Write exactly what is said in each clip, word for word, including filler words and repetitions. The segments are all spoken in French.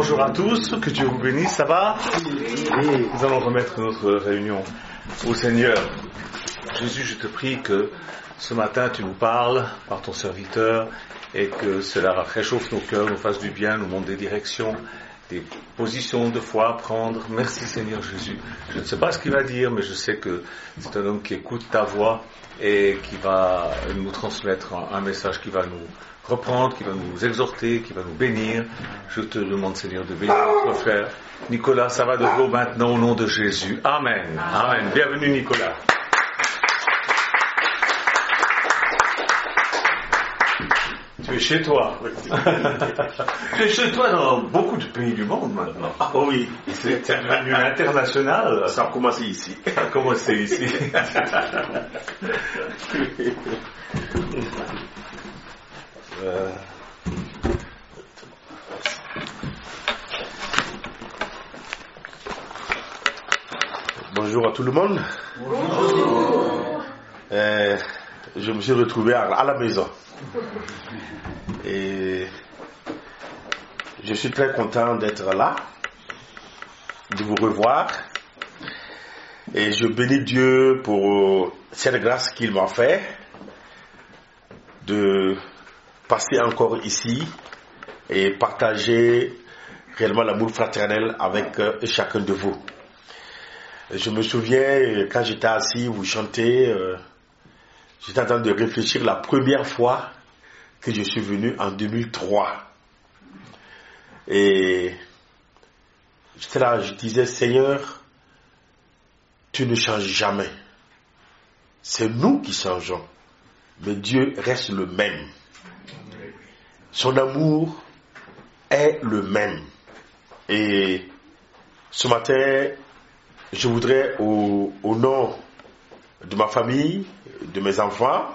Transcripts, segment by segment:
Bonjour à tous, que Dieu vous bénisse, ça va? Oui. Nous allons remettre notre réunion au Seigneur. Jésus, je te prie que ce matin tu nous parles par ton serviteur et que cela réchauffe nos cœurs, nous fasse du bien, nous montre des directions, des positions de foi à prendre. Merci Seigneur Jésus. Je ne sais pas ce qu'il va dire, mais je sais que c'est un homme qui écoute ta voix et qui va nous transmettre un message qui va nous reprendre, qui va nous exhorter, qui va nous bénir. Je te demande Seigneur de bénir notre frère Nicolas. Ça va de vous maintenant au nom de Jésus. Amen. Amen. Bienvenue Nicolas. Tu es chez toi. Tu es chez toi dans beaucoup de pays du monde maintenant. Ah oui. C'est devenu international. Ça a commencé ici. Ça a commencé ici. euh... Bonjour à tout le monde. Bonjour. Euh, je me suis retrouvé à, à la maison. Et je suis très content d'être là, de vous revoir. Et je bénis Dieu pour cette grâce qu'il m'a fait de passer encore ici et partager réellement l'amour fraternel avec chacun de vous. Je me souviens, quand j'étais assis, vous chantez, euh, j'étais en train de réfléchir la première fois que je suis venu en deux mille trois. Et j'étais là, je disais, Seigneur, tu ne changes jamais. C'est nous qui changeons, mais Dieu reste le même. Son amour est le même. Et ce matin, je voudrais, au, au nom de ma famille, de mes enfants,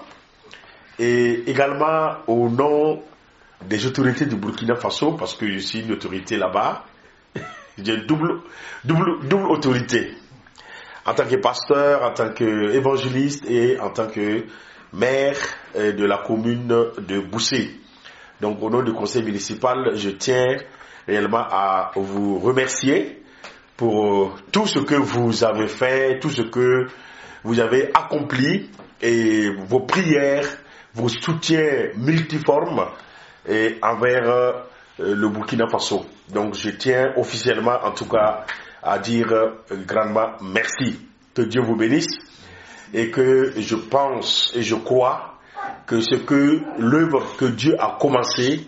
et également au nom des autorités du Burkina Faso, parce que je suis une autorité là-bas, j'ai double, double, double autorité, en tant que pasteur, en tant qu'évangéliste et en tant que maire de la commune de Boussé. Donc au nom du conseil municipal, je tiens réellement à vous remercier pour tout ce que vous avez fait, tout ce que vous avez accompli et vos prières, vos soutiens multiformes et envers euh, le Burkina Faso. Donc je tiens officiellement en tout cas à dire euh, grandement merci. Que Dieu vous bénisse et que je pense et je crois que ce que l'œuvre que Dieu a commencé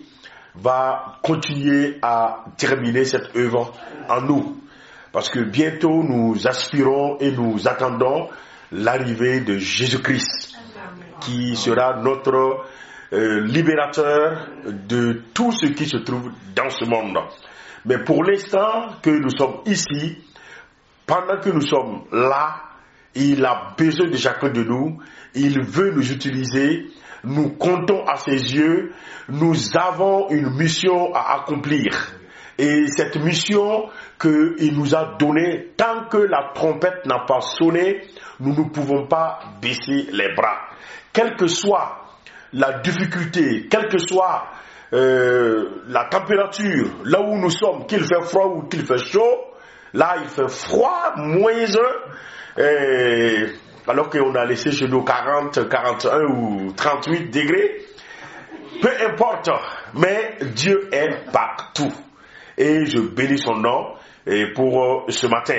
va continuer à terminer cette œuvre en nous. Parce que bientôt nous aspirons et nous attendons l'arrivée de Jésus-Christ, qui sera notre euh, libérateur de tout ce qui se trouve dans ce monde. Mais pour l'instant que nous sommes ici, pendant que nous sommes là, il a besoin de chacun de nous, il veut nous utiliser, nous comptons à ses yeux, nous avons une mission à accomplir. Et cette mission qu'il nous a donnée, tant que la trompette n'a pas sonné, nous ne pouvons pas baisser les bras. Quelle que soit la difficulté, quelle que soit euh, la température, là où nous sommes, qu'il fait froid ou qu'il fait chaud, là il fait froid, moins un, et, alors qu'on a laissé chez nous quarante, quarante et un ou trente-huit degrés, peu importe, mais Dieu est partout. Et je bénis son nom et pour ce matin.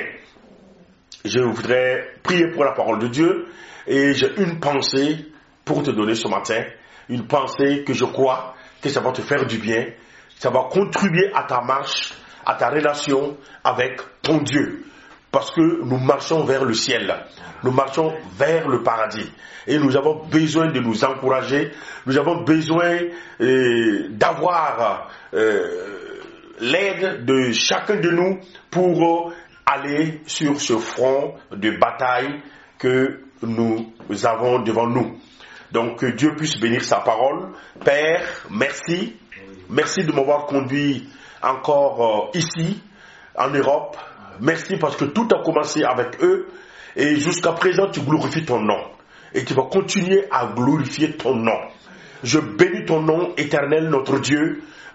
Je voudrais prier pour la parole de Dieu et j'ai une pensée pour te donner ce matin. Une pensée que je crois que ça va te faire du bien. Ça va contribuer à ta marche, à ta relation avec ton Dieu. Parce que nous marchons vers le ciel. Nous marchons vers le paradis. Et nous avons besoin de nous encourager. Nous avons besoin euh, d'avoir Euh, l'aide de chacun de nous pour aller sur ce front de bataille que nous avons devant nous. Donc que Dieu puisse bénir sa parole. Père, merci. Merci de m'avoir conduit encore euh, ici, en Europe. Merci parce que tout a commencé avec eux et jusqu'à présent tu glorifies ton nom. Et tu vas continuer à glorifier ton nom. Je bénis ton nom éternel, notre Dieu,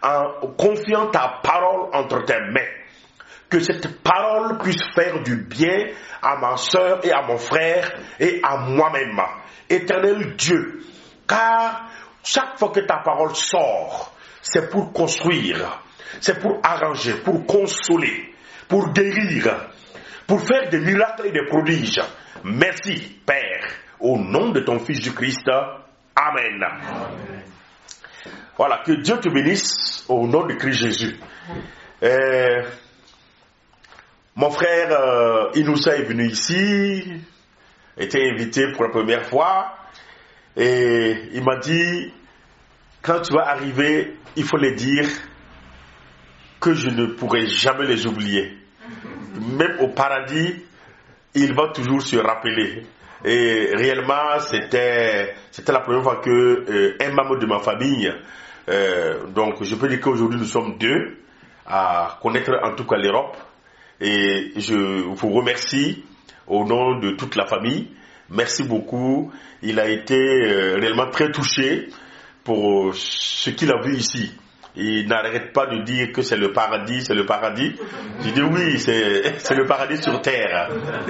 en confiant ta parole entre tes mains. Que cette parole puisse faire du bien à ma soeur et à mon frère et à moi-même. Éternel Dieu, car chaque fois que ta parole sort, c'est pour construire, c'est pour arranger, pour consoler, pour guérir, pour faire des miracles et des prodiges. Merci, Père, au nom de ton Fils du Christ. Amen. Amen. Voilà, que Dieu te bénisse au nom de Christ Jésus. Euh, mon frère euh, Inoussa est venu ici, était invité pour la première fois, et il m'a dit, quand tu vas arriver, il faut les dire que je ne pourrai jamais les oublier. Même au paradis, il va toujours se rappeler. Et réellement, c'était, c'était la première fois que euh, un membre de ma famille, euh, donc je peux dire qu'aujourd'hui nous sommes deux à connaître en tout cas l'Europe. Et je vous remercie au nom de toute la famille. Merci beaucoup. Il a été euh, réellement très touché pour ce qu'il a vu ici. Il n'arrête pas de dire que c'est le paradis, c'est le paradis. Je dis oui, c'est, c'est le paradis sur terre.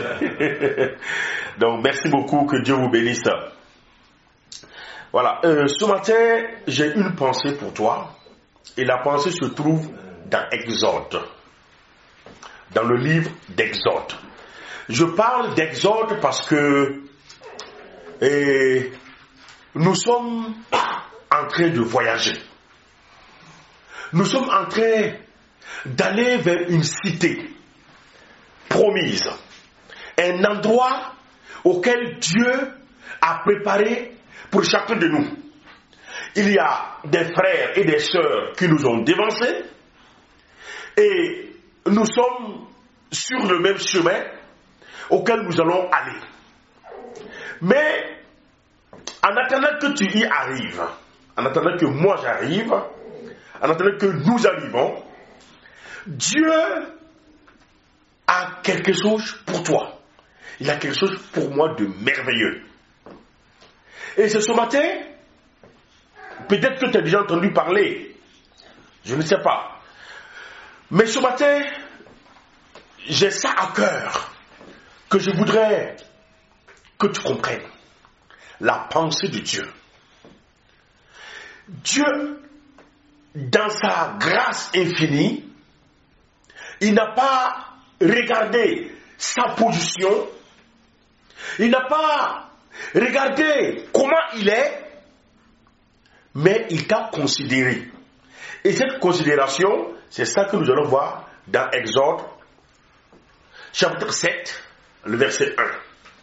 Donc merci beaucoup, que Dieu vous bénisse. Voilà, euh, ce matin, j'ai une pensée pour toi. Et la pensée se trouve dans Exode. Dans le livre d'Exode. Je parle d'Exode parce que et, nous sommes en train de voyager. Nous sommes en train d'aller vers une cité promise. Un endroit auquel Dieu a préparé pour chacun de nous. Il y a des frères et des sœurs qui nous ont dévancés. Et nous sommes sur le même chemin auquel nous allons aller. Mais en attendant que tu y arrives, en attendant que moi j'arrive, en attendant que nous arrivons, Dieu a quelque chose pour toi. Il a quelque chose pour moi de merveilleux. Et c'est ce matin, peut-être que tu as déjà entendu parler, je ne sais pas. Mais ce matin, j'ai ça à cœur, que je voudrais que tu comprennes. La pensée de Dieu. Dieu, dans sa grâce infinie, il n'a pas regardé sa position, il n'a pas regardé comment il est, mais il t'a considéré. Et cette considération, c'est ça que nous allons voir dans Exode, chapitre sept, le verset un.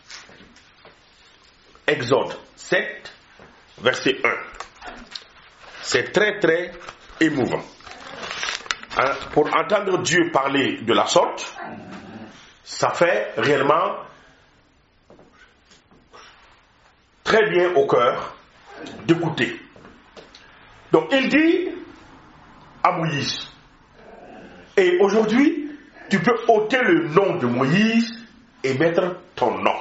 Exode sept, verset un. C'est très très émouvant. Hein, pour entendre Dieu parler de la sorte, ça fait réellement très bien au cœur d'écouter. Donc il dit à Moïse, et aujourd'hui, tu peux ôter le nom de Moïse et mettre ton nom.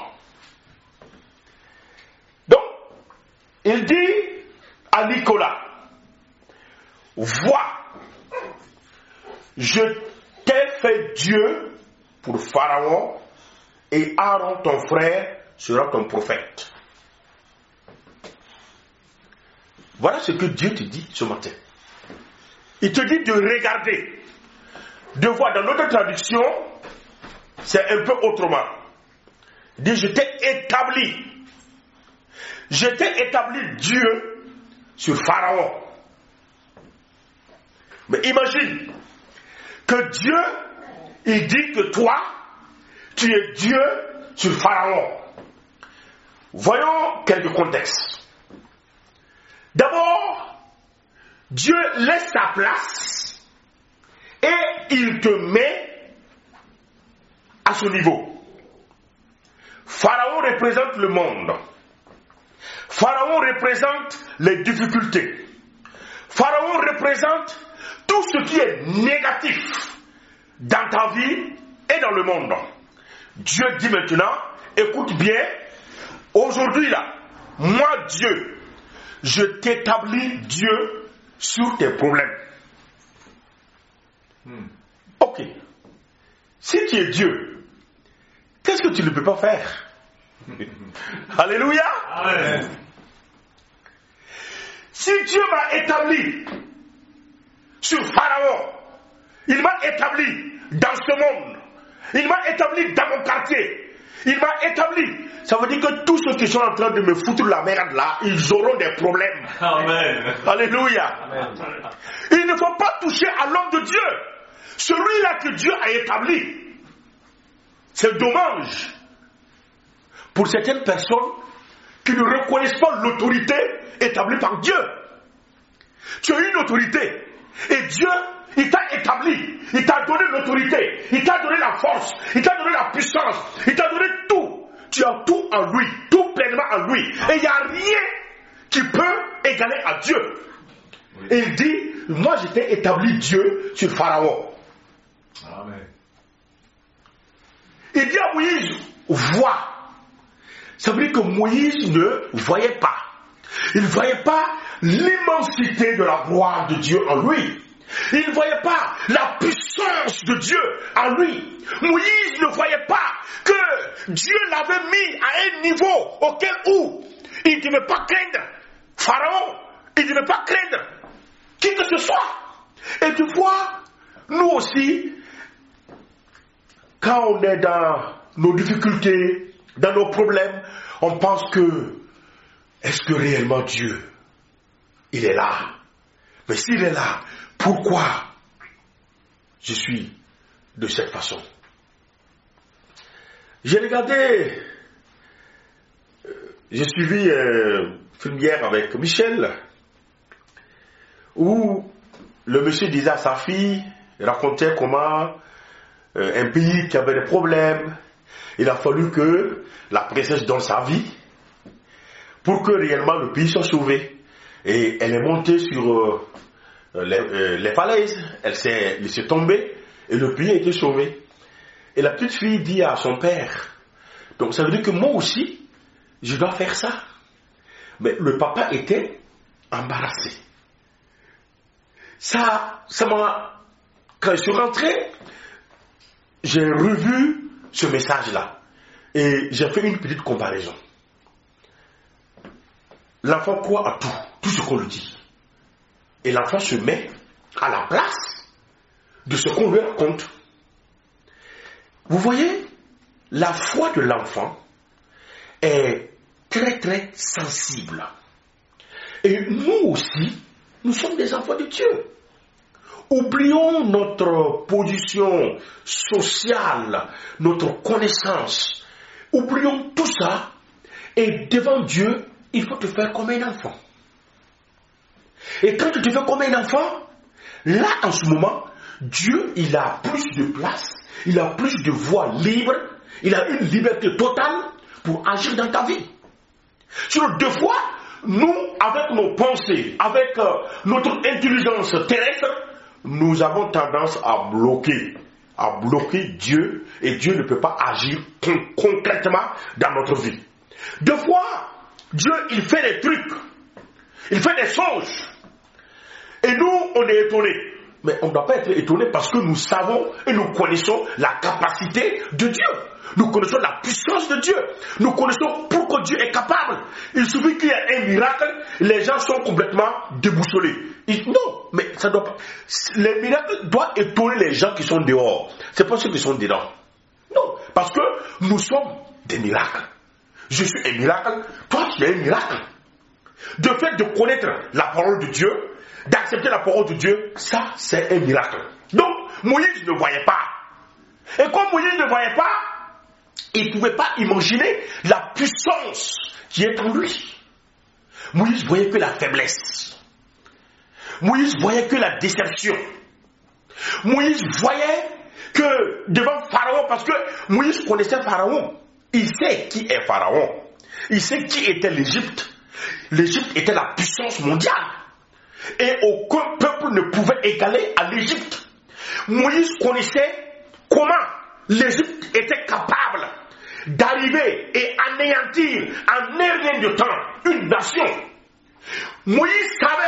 Donc, il dit à Nicolas, vois, je t'ai fait Dieu pour Pharaon et Aaron ton frère sera ton prophète. Voilà ce que Dieu te dit ce matin. Il te dit de regarder, de voir. Dans notre traduction, c'est un peu autrement. Il dit, je t'ai établi. Je t'ai établi Dieu sur Pharaon. Mais imagine que Dieu, il dit que toi, tu es Dieu sur Pharaon. Voyons quelques contextes. D'abord, Dieu laisse sa place et il te met à son niveau. Pharaon représente le monde. Pharaon représente les difficultés. Pharaon représente tout ce qui est négatif dans ta vie et dans le monde. Dieu dit maintenant, écoute bien, aujourd'hui là, moi Dieu, je t'établis Dieu sur tes problèmes. Hmm. Ok. Si tu es Dieu, qu'est-ce que tu ne peux pas faire? Alléluia. Amen. Si Dieu m'a établi sur Pharaon, il m'a établi dans ce monde, il m'a établi dans mon quartier, il m'a établi. Ça veut dire que tous ceux qui sont en train de me foutre la merde là, ils auront des problèmes. Amen. Alléluia. Amen. Il ne faut pas toucher à l'homme de Dieu. Celui-là que Dieu a établi. C'est dommage pour certaines personnes qui ne reconnaissent pas l'autorité établie par Dieu. Tu as une autorité et Dieu, il t'a établi, il t'a donné l'autorité, il t'a donné la force, il t'a donné la puissance, il t'a donné tout. Tu as tout en lui, tout pleinement en lui. Et il n'y a rien qui peut égaler à Dieu. Et il dit, moi j'étais établi Dieu sur Pharaon. Amen. Il dit à Moïse, vois. Ça veut dire que Moïse ne voyait pas. Il ne voyait pas l'immensité de la gloire de Dieu en lui. Il ne voyait pas la puissance de Dieu en lui. Moïse ne voyait pas que Dieu l'avait mis à un niveau auquel où il ne devait pas craindre Pharaon, il ne devait pas craindre qui que ce soit. Et tu vois, nous aussi, quand on est dans nos difficultés, dans nos problèmes, on pense que est-ce que réellement Dieu, il est là? Mais s'il est là, pourquoi je suis de cette façon? J'ai regardé, euh, j'ai suivi un film hier avec Michel, où le monsieur disait à sa fille, racontait comment euh, un pays qui avait des problèmes, il a fallu que la princesse donne sa vie pour que réellement le pays soit sauvé. Et elle est montée sur euh, les, euh, les falaises, elle s'est laissée tomber et le pays a été sauvé. Et la petite fille dit à son père, donc ça veut dire que moi aussi, je dois faire ça. Mais le papa était embarrassé. Ça, ça m'a... Quand je suis rentré, j'ai revu ce message-là. Et j'ai fait une petite comparaison. L'enfant croit à tout, tout ce qu'on lui dit. Et l'enfant se met à la place de ce qu'on lui raconte. Vous voyez, la foi de l'enfant est très très sensible. Et nous aussi, nous sommes des enfants de Dieu. Oublions notre position sociale, notre connaissance. Oublions tout ça. Et devant Dieu, il faut te faire comme un enfant. Et quand tu te fais comme un enfant, là en ce moment, Dieu, il a plus de place, il a plus de voix libre, il a une liberté totale pour agir dans ta vie. Sur deux fois, nous, avec nos pensées, avec euh, notre intelligence terrestre, nous avons tendance à bloquer, à bloquer Dieu, et Dieu ne peut pas agir con- concrètement dans notre vie. Deux fois, Dieu, il fait des trucs, il fait des choses, et nous, on est étonnés. Mais on ne doit pas être étonné parce que nous savons et nous connaissons la capacité de Dieu. Nous connaissons la puissance de Dieu. Nous connaissons pourquoi Dieu est capable. Il suffit qu'il y ait un miracle, les gens sont complètement déboussolés. Ils, non, mais ça doit pas. Les miracles doivent étonner les gens qui sont dehors. C'est pas ceux qui sont dedans. Non, parce que nous sommes des miracles. Je suis un miracle, toi tu es un miracle. De fait de connaître la parole de Dieu, d'accepter la parole de Dieu, ça c'est un miracle. Donc Moïse ne voyait pas. Et comme Moïse ne voyait pas, il ne pouvait pas imaginer la puissance qui est en lui. Moïse voyait que la faiblesse. Moïse voyait que la déception. Moïse voyait que devant Pharaon, parce que Moïse connaissait Pharaon, il sait qui est Pharaon. Il sait qui était l'Égypte. L'Égypte était la puissance mondiale. Et aucun peuple ne pouvait égaler à l'Égypte. Moïse connaissait comment l'Égypte était capable d'arriver et anéantir en un rien de temps une nation. Moïse savait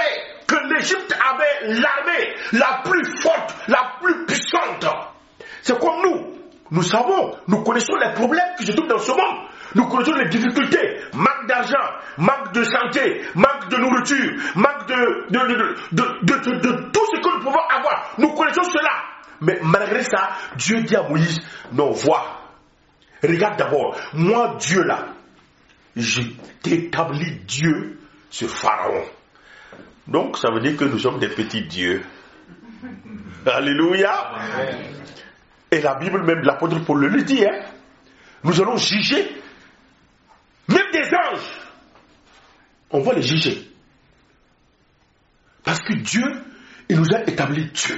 que l'Égypte avait l'armée la plus forte, la plus puissante. C'est comme nous. Nous savons, nous connaissons les problèmes qui se trouvent dans ce monde. Nous connaissons les difficultés, manque d'argent, manque de santé, manque de nourriture, manque de, de, de, de, de, de, de tout ce que nous pouvons avoir. Nous connaissons cela. Mais malgré ça, Dieu dit à Moïse, non, vois, regarde d'abord, moi Dieu là, j'ai établi Dieu sur Pharaon. Donc ça veut dire que nous sommes des petits dieux. Alléluia. Amen. Et la Bible, même l'apôtre Paul le dit, hein, nous allons juger même des anges. On va les juger. Parce que Dieu, il nous a établi Dieu.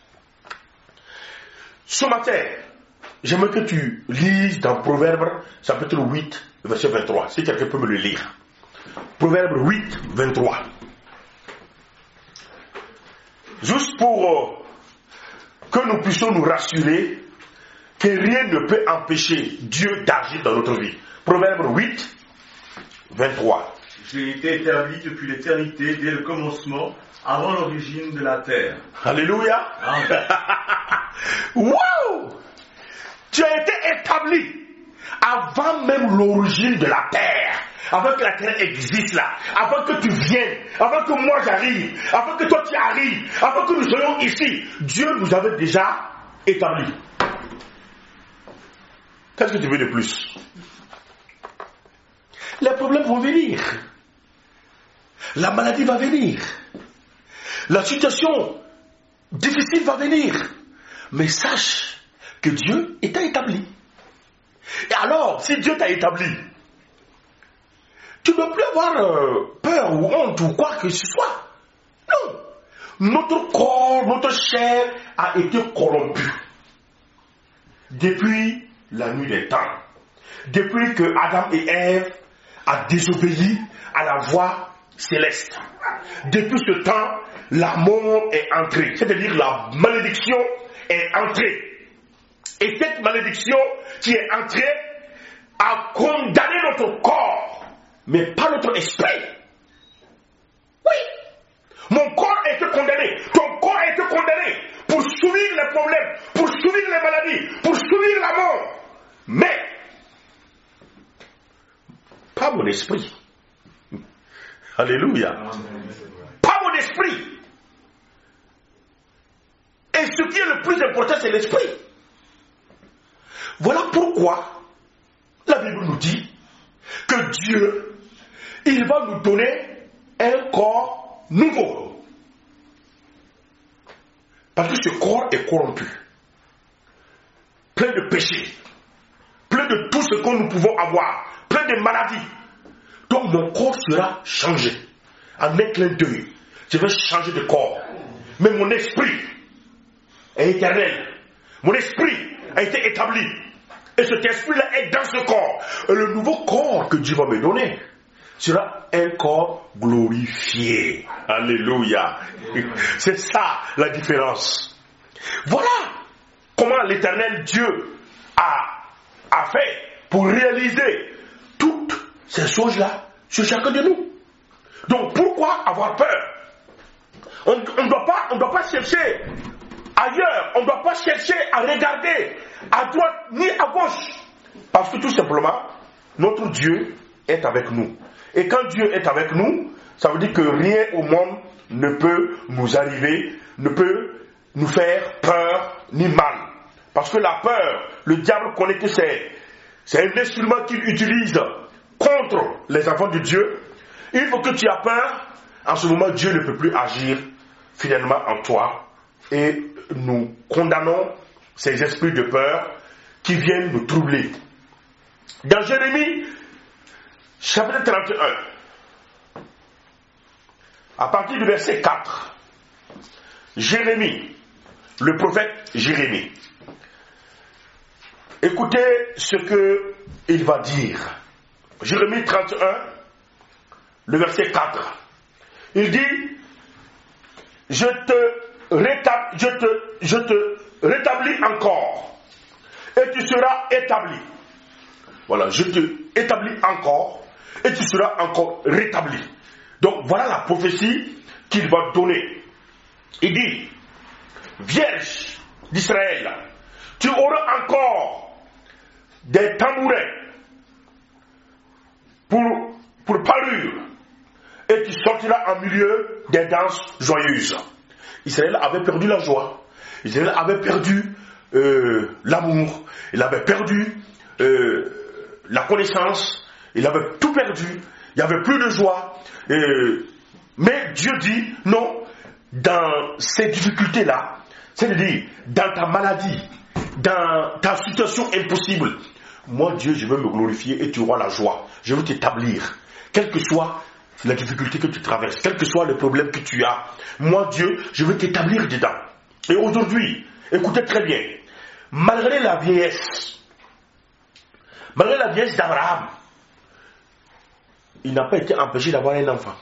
Ce matin, j'aimerais que tu lises dans Proverbe, chapitre huit, verset vingt-trois. Si quelqu'un peut me le lire. Proverbe huit, vingt-trois. Juste pour euh, que nous puissions nous rassurer que rien ne peut empêcher Dieu d'agir dans notre vie. Proverbe huit, vingt-trois. J'ai été établi depuis l'éternité, dès le commencement, avant l'origine de la terre. Alléluia. Wow! Tu as été établi avant même l'origine de la terre. Avant que la terre existe là. Avant que tu viennes. Avant que moi j'arrive. Avant que toi tu arrives. Avant que nous soyons ici. Dieu nous avait déjà établis. Qu'est-ce que tu veux de plus? Les problèmes vont venir. La maladie va venir. La situation difficile va venir. Mais sache que Dieu t'a établi. Et alors, si Dieu t'a établi, tu ne dois plus avoir euh, peur ou honte ou quoi que ce soit. Non. Notre corps, notre chair a été corrompu. Depuis la nuit des temps. Depuis que Adam et Ève ont désobéi à la voix céleste. Depuis ce temps, la mort est entrée. C'est-à-dire la malédiction est entrée. Et cette malédiction qui est entrée a condamné notre corps, mais pas notre esprit. Oui. Mon corps a été condamné. Ton corps a été condamné pour subir les problèmes, pour subir les maladies, pour subir la mort. Mais, pas mon esprit. Alléluia. Pas mon esprit. Et ce qui est le plus important, c'est l'esprit. Voilà pourquoi la Bible nous dit que Dieu, il va nous donner un corps nouveau. Parce que ce corps est corrompu, plein de péchés, plein de tout ce que nous pouvons avoir, plein de maladies. Donc mon corps sera changé. En un clin d'œil, je vais changer de corps. Mais mon esprit est éternel. Mon esprit a été établi. Et cet esprit-là est dans ce corps. Et le nouveau corps que Dieu va me donner sera un corps glorifié. Alléluia. C'est ça la différence. Voilà comment l'Éternel Dieu a, a fait pour réaliser toutes ces choses-là sur chacun de nous. Donc pourquoi avoir peur? On ne doit pas, on doit pas chercher ailleurs, on ne doit pas chercher à regarder à droite ni à gauche. Parce que tout simplement, notre Dieu est avec nous. Et quand Dieu est avec nous, ça veut dire que rien au monde ne peut nous arriver, ne peut nous faire peur ni mal. Parce que la peur, le diable connaît que c'est, c'est un instrument qu'il utilise contre les enfants de Dieu. Il faut que tu aies peur. En ce moment, Dieu ne peut plus agir fidèlement en toi. Et nous condamnons ces esprits de peur qui viennent nous troubler. Dans Jérémie, chapitre trente et un, à partir du verset quatre, Jérémie, le prophète Jérémie, écoutez ce qu'il va dire. Jérémie trente et un, le verset quatre. Il dit, je te rétablis, je te, je te rétablis encore, et tu seras établi. Voilà, je te établis encore, et tu seras encore rétabli. Donc voilà la prophétie qu'il va donner. Il dit, Vierge d'Israël, tu auras encore des tambourins pour, pour parure, et tu sortiras en milieu des danses joyeuses. Israël avait perdu la joie, Israël avait perdu euh, l'amour, il avait perdu euh, la connaissance, il avait tout perdu, il n'y avait plus de joie. Euh, mais Dieu dit, non, dans ces difficultés-là, c'est-à-dire dans ta maladie, dans ta situation impossible, moi Dieu, je veux me glorifier et tu auras la joie. Je veux t'établir, quelle que soit la difficulté que tu traverses, quel que soit le problème que tu as. Moi Dieu, je veux t'établir dedans. Et aujourd'hui, écoutez très bien, malgré la vieillesse, malgré la vieillesse d'Abraham, il n'a pas été empêché d'avoir un enfant.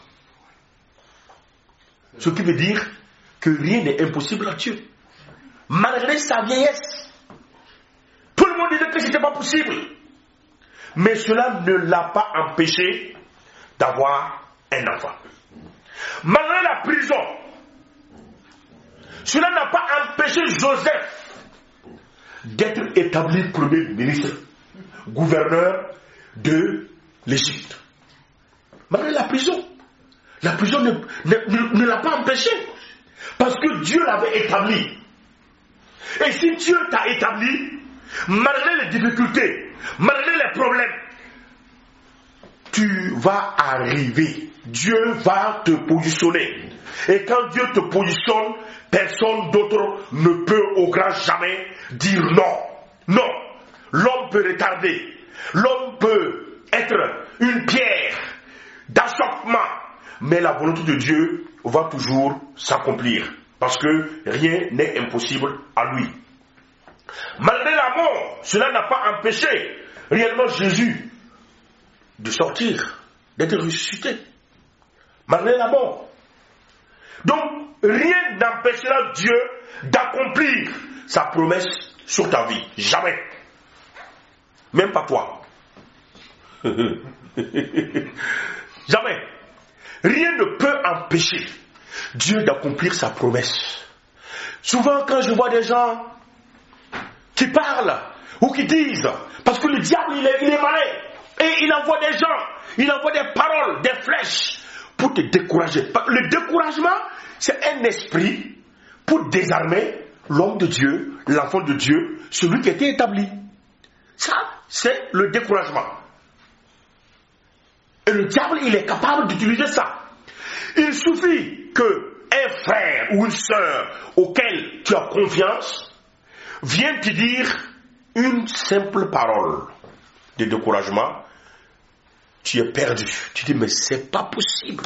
Ce qui veut dire que rien n'est impossible à Dieu. Malgré sa vieillesse, tout le monde disait que ce n'était pas possible. Mais cela ne l'a pas empêché d'avoir un enfant. Malgré la prison, cela n'a pas empêché Joseph d'être établi premier ministre, gouverneur de l'Égypte. Malgré la prison, la prison ne, ne, ne, ne l'a pas empêché, parce que Dieu l'avait établi. Et si Dieu t'a établi, malgré les difficultés, malgré les problèmes, tu vas arriver. Dieu va te positionner. Et quand Dieu te positionne, personne d'autre ne peut au grand jamais dire non. Non. L'homme peut retarder. L'homme peut être une pierre d'achoppement. Mais la volonté de Dieu va toujours s'accomplir. Parce que rien n'est impossible à lui. Malgré la mort, cela n'a pas empêché réellement Jésus de sortir, d'être ressuscité. Malgré la mort. Donc, rien n'empêchera Dieu d'accomplir sa promesse sur ta vie. Jamais. Même pas toi. Jamais. Rien ne peut empêcher Dieu d'accomplir sa promesse. Souvent, quand je vois des gens qui parlent ou qui disent, parce que le diable, il est, il est malin, et il envoie des gens, il envoie des paroles, des flèches, pour te décourager. Le découragement, c'est un esprit pour désarmer l'homme de Dieu, l'enfant de Dieu, celui qui a été établi. Ça, c'est le découragement. Et le diable, il est capable d'utiliser ça. Il suffit qu'un frère ou une sœur auquel tu as confiance vienne te dire une simple parole de découragement. Tu es perdu. Tu dis, mais c'est pas possible.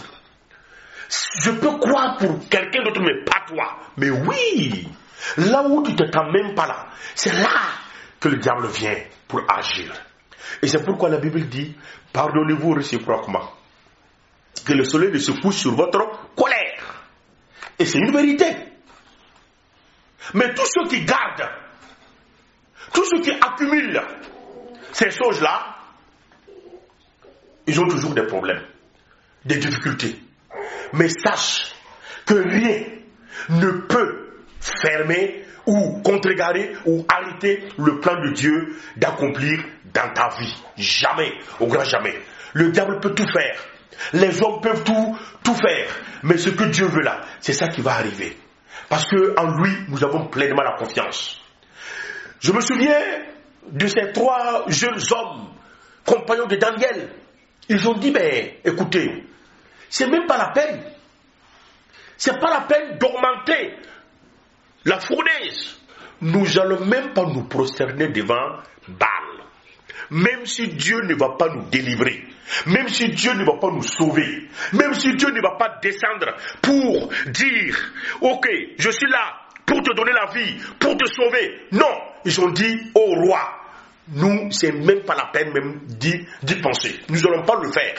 Je peux croire pour quelqu'un d'autre, mais pas toi. Mais oui, là où tu ne t'attends même pas là, c'est là que le diable vient pour agir. Et c'est pourquoi la Bible dit, pardonnez-vous réciproquement, que le soleil ne se couche sur votre colère. Et c'est une vérité. Mais tous ceux qui gardent, tous ceux qui accumulent ces choses-là, ils ont toujours des problèmes, des difficultés. Mais sache que rien ne peut fermer ou contrecarrer ou arrêter le plan de Dieu d'accomplir dans ta vie. Jamais, au grand jamais. Le diable peut tout faire. Les hommes peuvent tout, tout faire. Mais ce que Dieu veut là, c'est ça qui va arriver. Parce qu'en lui, nous avons pleinement la confiance. Je me souviens de ces trois jeunes hommes, compagnons de Daniel. Ils ont dit, mais écoutez, c'est même pas la peine. C'est pas la peine d'augmenter la fournaise. Nous n'allons même pas nous prosterner devant Baal. Même si Dieu ne va pas nous délivrer, même si Dieu ne va pas nous sauver, même si Dieu ne va pas descendre pour dire, ok, je suis là pour te donner la vie, pour te sauver. Non, ils ont dit au roi, nous, c'est même pas la peine même d'y, d'y penser. Nous n'allons pas le faire.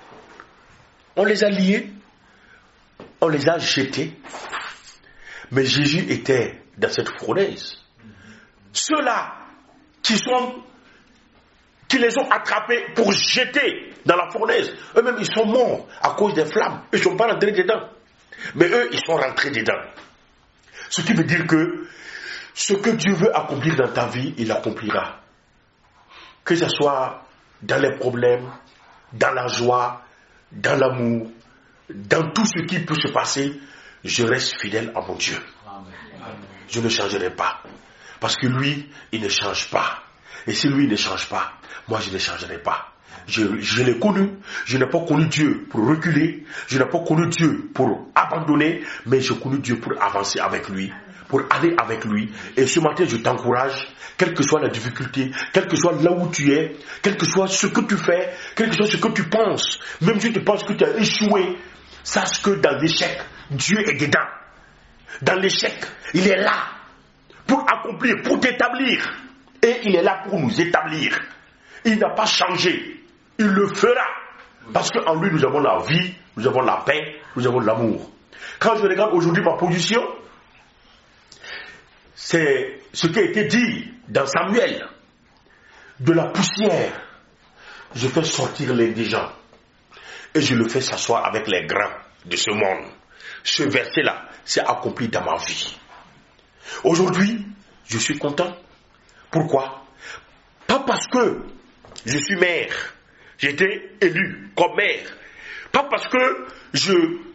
On les a liés, on les a jetés. Mais Jésus était dans cette fournaise. Ceux-là qui sont, qui les ont attrapés pour jeter dans la fournaise, eux-mêmes ils sont morts à cause des flammes. Ils ne sont pas rentrés dedans. Mais eux, ils sont rentrés dedans. Ce qui veut dire que ce que Dieu veut accomplir dans ta vie, il l'accomplira. Que ce soit dans les problèmes, dans la joie, dans l'amour, dans tout ce qui peut se passer, je reste fidèle à mon Dieu. Je ne changerai pas. Parce que lui, il ne change pas. Et si lui ne change pas, moi je ne changerai pas. Je, je l'ai connu. Je n'ai pas connu Dieu pour reculer. Je n'ai pas connu Dieu pour abandonner. Mais j'ai connu Dieu pour avancer avec lui. Pour aller avec lui. Et ce matin, je t'encourage, quelle que soit la difficulté, quel que soit là où tu es, quel que soit ce que tu fais, quel que soit ce que tu penses, même si tu penses que tu as échoué, sache que dans l'échec, Dieu est dedans. Dans l'échec, il est là pour accomplir, pour t'établir. Et il est là pour nous établir. Il n'a pas changé. Il le fera. Parce qu'en lui, nous avons la vie, nous avons la paix, nous avons l'amour. Quand je regarde aujourd'hui ma position, c'est ce qui a été dit dans Samuel. De la poussière, je fais sortir l'indigent. Et je le fais s'asseoir avec les grands de ce monde. Ce verset-là s'est accompli dans ma vie. Aujourd'hui, je suis content. Pourquoi? Pas parce que je suis maire. J'ai été élu comme maire. Pas parce que je...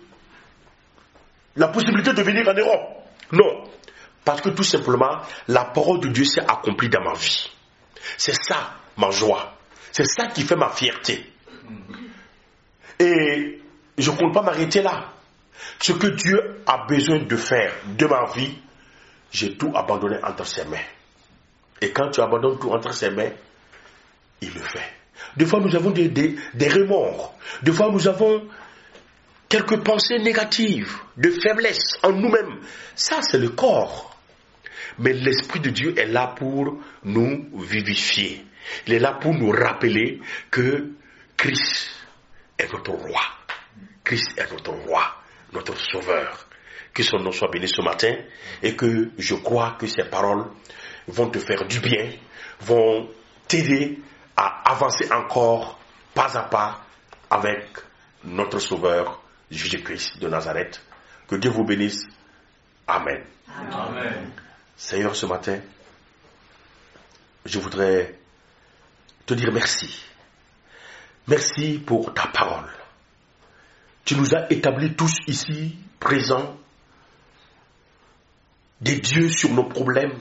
la possibilité de venir en Europe. Non. Parce que tout simplement, la parole de Dieu s'est accomplie dans ma vie. C'est ça ma joie. C'est ça qui fait ma fierté. Et je ne compte pas m'arrêter là. Ce que Dieu a besoin de faire de ma vie, j'ai tout abandonné entre ses mains. Et quand tu abandonnes tout entre ses mains, il le fait. Des fois, nous avons des, des, des remords. Des fois, nous avons quelques pensées négatives, de faiblesse en nous-mêmes. Ça, c'est le corps. Mais l'Esprit de Dieu est là pour nous vivifier. Il est là pour nous rappeler que Christ est notre roi. Christ est notre roi, notre sauveur. Que son nom soit béni ce matin et que je crois que ces paroles vont te faire du bien, vont t'aider à avancer encore pas à pas avec notre sauveur Jésus-Christ de Nazareth. Que Dieu vous bénisse. Amen. Amen. Seigneur, ce matin, je voudrais te dire merci. Merci pour ta parole. Tu nous as établis tous ici, présents, des dieux sur nos problèmes.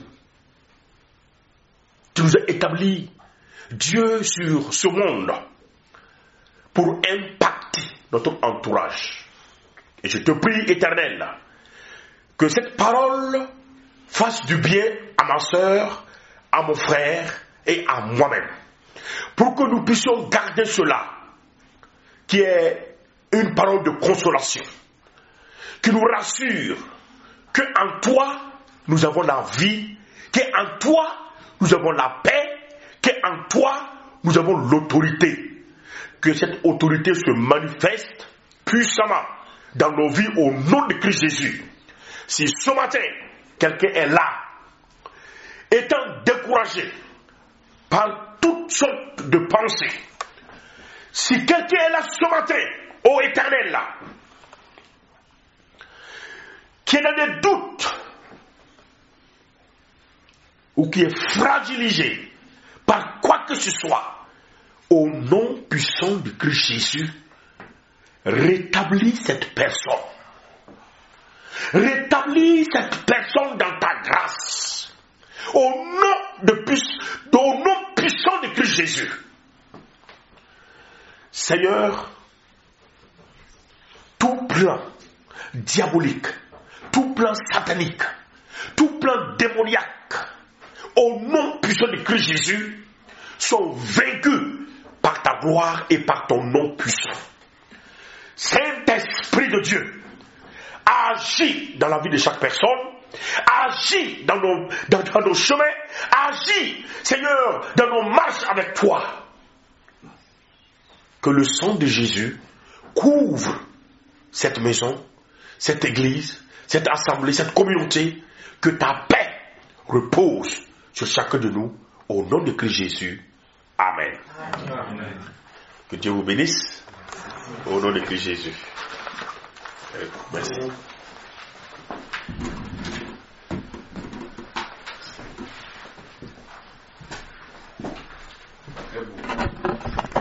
Tu nous as établis Dieu sur ce monde pour impacter notre entourage. Et je te prie, Éternel, que cette parole fasse du bien à ma sœur, à mon frère et à moi-même. Pour que nous puissions garder cela, qui est une parole de consolation, qui nous rassure qu'en toi, nous avons la vie, qu'en toi, nous avons la paix, qu'en toi, nous avons l'autorité. Que cette autorité se manifeste puissamment dans nos vies au nom de Christ Jésus. Si ce matin, quelqu'un est là, étant découragé par toutes sortes de pensées, si quelqu'un est là ce matin, ô Éternel, là, qui est dans des doutes, ou qui est fragilisé par quoi que ce soit, au nom puissant de Christ Jésus, rétablis cette personne. Rétablis cette personne dans ta grâce. Au nom, de, au nom puissant de Christ Jésus. Seigneur, tout plan diabolique, tout plan satanique, tout plan démoniaque, au nom puissant de Christ Jésus, sont vaincus par ta gloire et par ton nom puissant. Saint-Esprit de Dieu, agis dans la vie de chaque personne, agis dans nos, dans, dans nos chemins, agis, Seigneur, dans nos marches avec toi. Que le sang de Jésus couvre cette maison, cette église, cette assemblée, cette communauté, que ta paix repose sur chacun de nous, au nom de Christ Jésus. Amen. Amen. Que Dieu vous bénisse, au nom de Christ Jésus. Merci.